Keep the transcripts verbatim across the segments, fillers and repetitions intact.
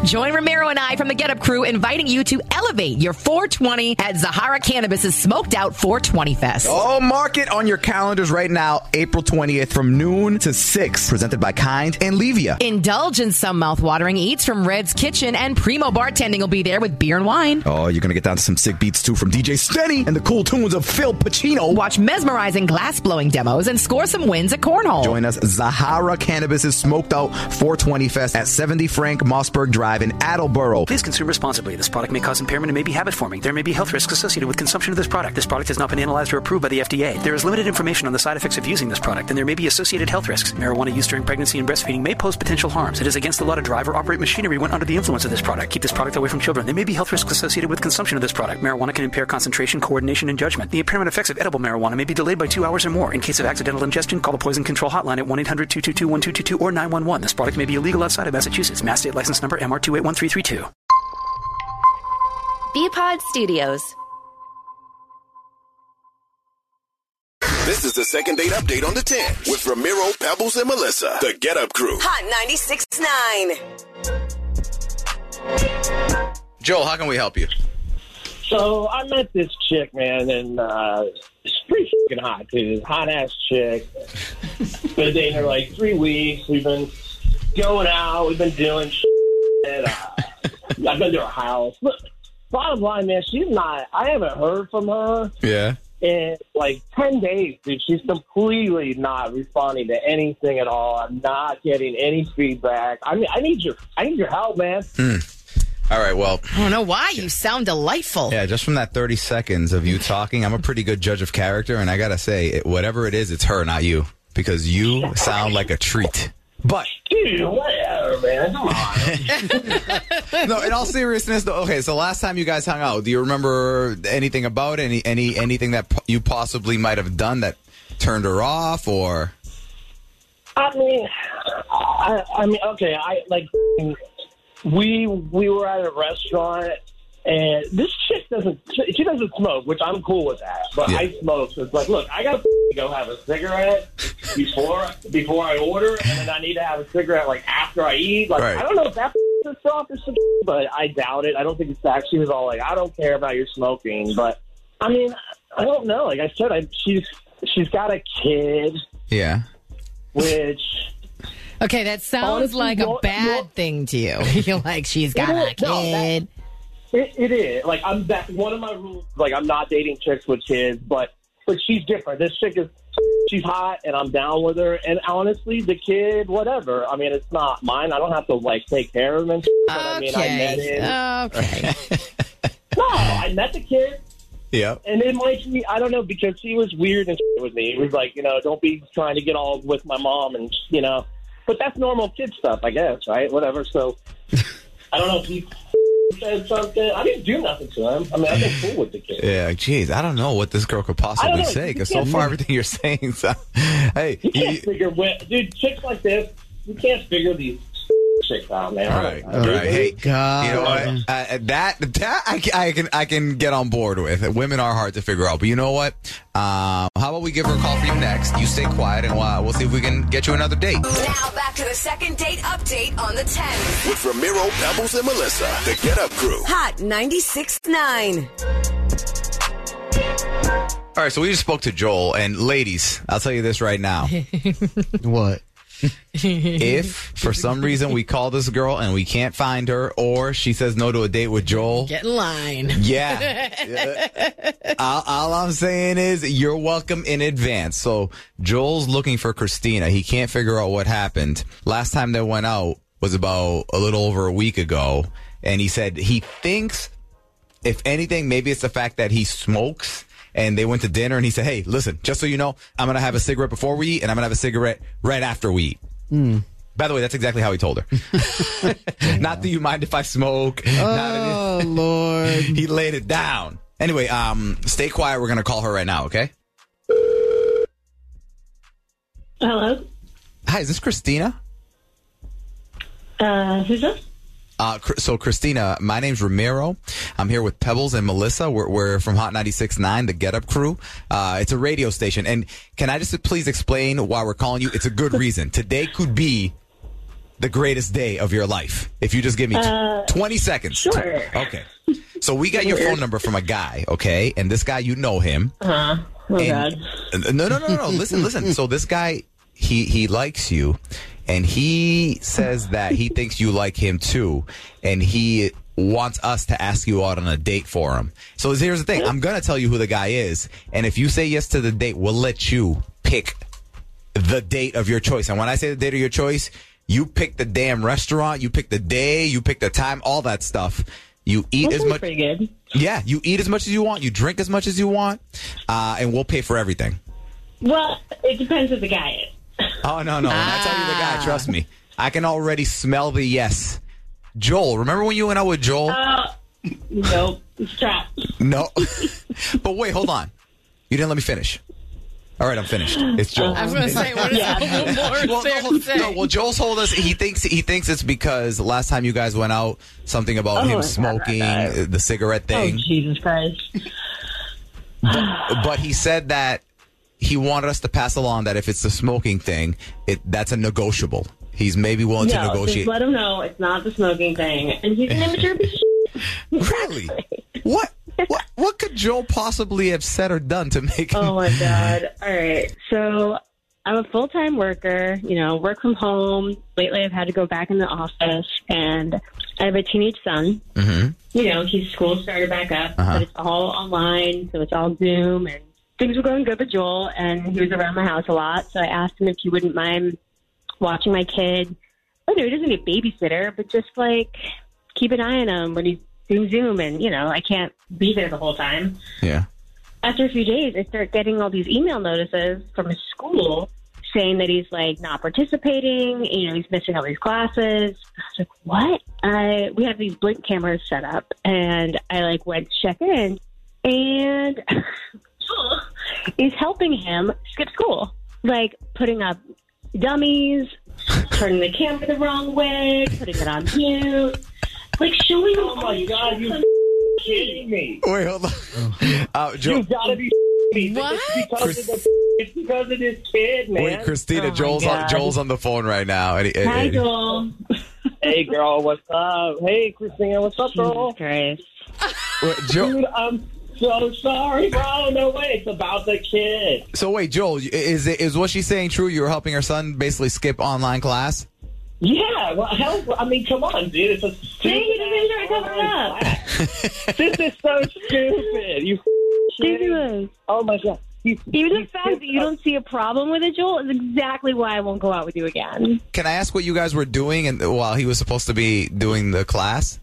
Join Ramiro and I from the Get Up Crew, inviting you to elevate your four twenty at Zahara Cannabis' Smoked Out four twenty Fest. Oh, mark it on your calendars right now, April twentieth from noon to six, presented by Kind and Levia. Indulge in some mouth-watering eats from Red's Kitchen, and Primo Bartending will be there with beer and wine. Oh, you're going to get down to some sick beats, too, from D J Stenny and the cool tunes of Phil Pacino. Watch mesmerizing glass-blowing demos and score some wins at Cornhole. Join us, Zahara Cannabis' Smoked Out four twenty Fest at seventy Frank Mossberg Drive in Attleboro. Please consume responsibly. This product may cause impairment and may be habit-forming. There may be health risks associated with consumption of this product. This product has not been analyzed or approved by the F D A. There is limited information on the side effects of using this product, and there may be associated health risks. Marijuana use during pregnancy and breastfeeding may pose potential harms. It is against the law to drive or operate machinery when under the influence of this product. Keep this product away from children. There may be health risks associated with consumption of this product. Marijuana can impair concentration, coordination, and judgment. The impairment effects of edible marijuana may be delayed by two hours or more. In case of accidental ingestion, call the Poison Control Hotline at one eight hundred two two two one two two two or nine one one. This product may be illegal outside of Massachusetts. Mass State License Number M R two eight one three three two. B-Pod Studios. This is the second date update on the ten with Ramiro, Pebbles, and Melissa. The Get Up Crew. Hot ninety-six point nine. Joel, how can we help you? So I met this chick, man, and uh, she's pretty fucking hot, too. Hot-ass chick. Been dating her like three weeks. We've been going out. We've been doing shit. Uh, I've been to her house. Look, bottom line, man, she's not, I haven't heard from her Yeah. in like ten days, dude. She's completely not responding to anything at all. I'm not getting any feedback. I mean, I need your, I need your help, man. Mm. All right, well. I don't know why. You sound delightful. Yeah, just from that thirty seconds of you talking, I'm a pretty good judge of character, and I got to say, it, whatever it is, it's her, not you, because you sound like a treat. But, dude, whatever, man. Come on. no, in all seriousness, though, okay, so last time you guys hung out, do you remember anything about it? Any, any, anything that p- you possibly might have done that turned her off, or? I mean, I, I mean, okay, I, like, we, we were at a restaurant, and this chick doesn't, she doesn't smoke, which I'm cool with that, but yeah. I smoke, so it's like, look, I gotta go have a cigarette before before I order, and then I need to have a cigarette, like, after I eat. Like, right. I don't know if that is off or something, but I doubt it. I don't think it's that. She was all like, I don't care about your smoking, but, I mean, I don't know. Like I said, I, she's she's got a kid. Yeah. Which... Okay, that sounds honestly, like a bad thing to you. You're like, she's got a kid. No, that, it, it is. Like, I'm that one of my rules, like, I'm not dating chicks with kids, but but she's different. This chick is, she's hot, and I'm down with her. And honestly, the kid, whatever. I mean, it's not mine. I don't have to, like, take care of him and shit, but okay. I mean, I met him. Okay. No, I met the kid. Yeah. And it might be, I don't know, because he was weird and shit with me. He was like, you know, don't be trying to get all with my mom and, you know. But that's normal kid stuff, I guess, right? Whatever. So, I don't know if he said something. I didn't do nothing to him. I mean, I've been cool with the kid. Yeah, geez, I don't know what this girl could possibly say, because so far everything you're saying, so, hey. You can't you, figure, dude, chicks like this, you can't figure these chicks out, man. All right, all right. Hey, God. you know what? Uh, that that I, I can I can get on board with. Women are hard to figure out, but you know what? Um, how about we give her a call for you next? You stay quiet, and we'll, we'll see if we can get you another date. Now back to the second date update on the ten with Ramiro, Pebbles, and Melissa. The Get Up Crew. Hot ninety-six point nine. All right, so we just spoke to Joel, and ladies, I'll tell you this right now. What? If for some reason we call this girl and we can't find her, or she says no to a date with Joel, get in line. Yeah. all, all I'm saying is you're welcome in advance. So Joel's looking for Christina. He can't figure out what happened. Last time they went out was about a little over a week ago, and he said he thinks, if anything, maybe it's the fact that he smokes. And they went to dinner, and he said, hey, listen, just so you know, I'm going to have a cigarette before we eat, and I'm going to have a cigarette right after we eat. Mm. By the way, that's exactly how he told her. Not do you mind if I smoke? Oh, Not Lord. He laid it down. Anyway, um, stay quiet. We're going to call her right now, okay? Hello? Hi, is this Christina? Uh, who's this? Uh, so, Christina, my name's Ramiro. I'm here with Pebbles and Melissa. We're, we're from Hot ninety-six point nine, the Get Up Crew. Uh, it's a radio station. And can I just please explain why we're calling you? It's a good reason. Today could be the greatest day of your life? If you just give me Uh, twenty seconds. sure. Okay. So we got your phone number from a guy, okay? And this guy, you know him. Uh-huh. Oh, And- God. No, no, no, no. Listen, listen. So this guy, he he likes you, and he says that he thinks you like him too, and he wants us to ask you out on a date for him. So here's the thing. I'm going to tell you who the guy is, and if you say yes to the date, we'll let you pick the date of your choice. And when I say the date of your choice, you pick the damn restaurant, you pick the day, you pick the time, all that stuff. You eat That as sounds much. pretty good. Yeah, you eat as much as you want, you drink as much as you want, uh, and we'll pay for everything. Well, it depends who the guy is. Oh, no, no. When I tell you the guy, trust me. I can already smell the yes. Joel, remember when you went out with Joel? Uh, nope. Stop. No. But wait, hold on. You didn't let me finish. All right, I'm finished. It's Joel. I was going to say, what is Yeah. a little more Well, there no, to say? no, well, Joel told us he thinks he thinks it's because last time you guys went out, something about Oh, him my smoking, God. uh, the cigarette Oh, thing. Jesus Christ. But he said that he wanted us to pass along that if it's the smoking thing, it that's a negotiable. He's maybe willing to No, negotiate. just let him know it's not the smoking thing. And he's an immature piece of shit. Really? What? What? What could Joel possibly have said or done to make him? Oh, my God. All right. So I'm a full-time worker, you know, work from home. Lately, I've had to go back in the office, and I have a teenage son. Mm-hmm. You know, his school started back up, Uh-huh. but it's all online, so it's all Zoom, and things were going good with Joel, and he was around my house a lot, so I asked him if he wouldn't mind watching my kid. Oh, no, he doesn't need a babysitter, but just, like, keep an eye on him when he's doing Zoom, and, you know, I can't be there the whole time. Yeah. After a few days, I start getting all these email notices from his school saying that he's, like, not participating, you know, he's missing all these classes. I was like, what? I, we have these Blink cameras set up, and I, like, went to check in, and is helping him skip school. Like, putting up dummies, turning the camera the wrong way, putting it on mute, like, showing him. Oh, my God, you kidding me. Wait, hold on. Uh, Joel, You gotta be me. What? It's because, of the, it's because of this kid, man. wait, Christina, Oh, my Joel's on, God. Joel's on the phone right now. And he- and- Hi, and- Joel. Hey, girl, what's up? Hey, Christina, what's up, girl? Jesus Christ. wait, Joel, Dude, I'm so sorry, bro. No way. It's about the kid. so wait, Joel, is it, is what she's saying true? You were helping her son basically skip online class? Yeah, well, hell, I mean, come on, dude. It's a Dang, stupid. you didn't try to cover it up. This is so stupid. You Ridiculous. Oh, my God. You, Even you the fact that you don't see a problem with it, Joel, is exactly why I won't go out with you again. Can I ask what you guys were doing and while he was supposed to be doing the class?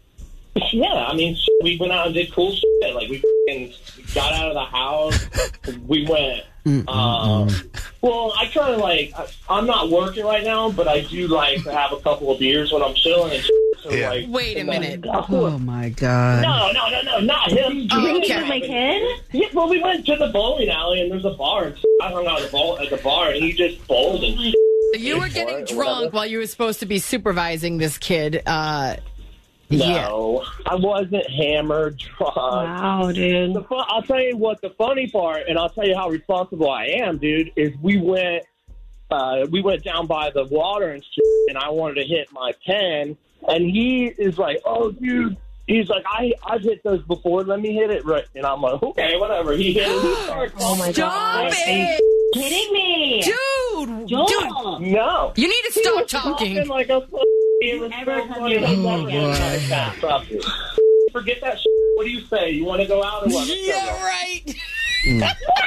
Yeah, I mean, we went out and did cool shit. Like, we fucking got out of the house. We went. Um, well, I try to, like, I, I'm not working right now, but I do like to have a couple of beers when I'm chilling and shit. So, Yeah. like, Wait a minute. Oh my God. No, no, no, no, not him. Okay. With my kid? Yeah, well, we went to the bowling alley, and there's a bar. And I hung out at the, bowl, at the bar, and he just bowled and shit. You were getting drunk while you were supposed to be supervising this kid. Uh, yeah. No, I wasn't hammered drunk. Wow, dude. The fun, I'll tell you what the funny part, and I'll tell you how responsible I am, dude, is we went uh, we went down by the water and shit, and I wanted to hit my pen, and he is like, oh, dude, he's like, I, I've hit those before, let me hit it right. And I'm like, okay, whatever. He hit it. He started Oh, my Stop God. it! Kidding me? Dude! Dude! Joel. No. You need to He stop was talking. Like a it was Never so come funny. here I'll again. never get like that. Trust me. Forget that shit. What do you say? You want to go out or what? Let's go. Yeah, right. No!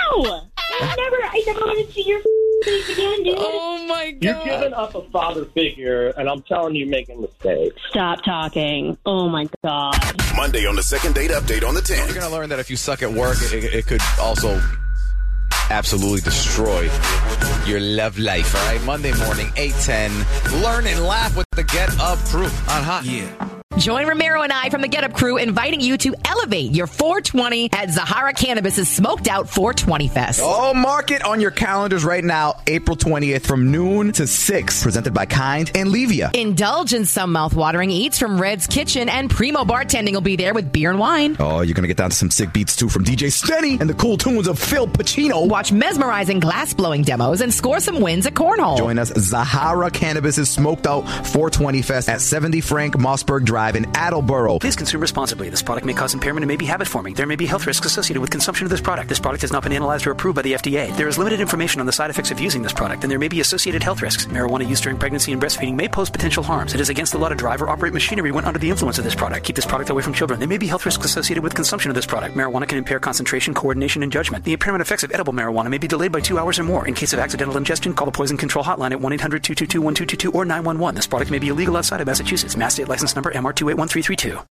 I never, I never want to see your face again, dude. Oh my You're god. giving up a father figure, and I'm telling you, making mistakes. Stop talking. Oh, my God. Monday on the second date update on the ten. You're going to learn that if you suck at work, it, it could also absolutely destroy your love life. All right, Monday morning, eight ten. Learn and laugh with the Get Up crew on Hot. Yeah. Join Ramiro and I from the Get Up Crew inviting you to elevate your four twenty at Zahara Cannabis's Smoked Out four twenty Fest. Oh, mark it on your calendars right now, April twentieth from noon to six. Presented by Kind and Levia. Indulge in some mouth-watering eats from Red's Kitchen, and Primo Bartending will be there with beer and wine. Oh, you're going to get down to some sick beats, too, from D J Stenny and the cool tunes of Phil Pacino. Watch mesmerizing glass-blowing demos and score some wins at Cornhole. Join us, Zahara Cannabis's Smoked Out four twenty Fest at seventy Frank Mossberg Drive in Attleboro. Please consume responsibly. This product may cause impairment and may be habit-forming. There may be health risks associated with consumption of this product. This product has not been analyzed or approved by the F D A. There is limited information on the side effects of using this product, and there may be associated health risks. Marijuana use during pregnancy and breastfeeding may pose potential harms. It is against the law to drive or operate machinery when under the influence of this product. Keep this product away from children. There may be health risks associated with consumption of this product. Marijuana can impair concentration, coordination, and judgment. The impairment effects of edible marijuana may be delayed by two hours or more. In case of accidental ingestion, call the Poison Control Hotline at one eight hundred two two two one two two two or nine one one. This product may be illegal outside of Massachusetts. Mass State License Number M R two eight one three three two.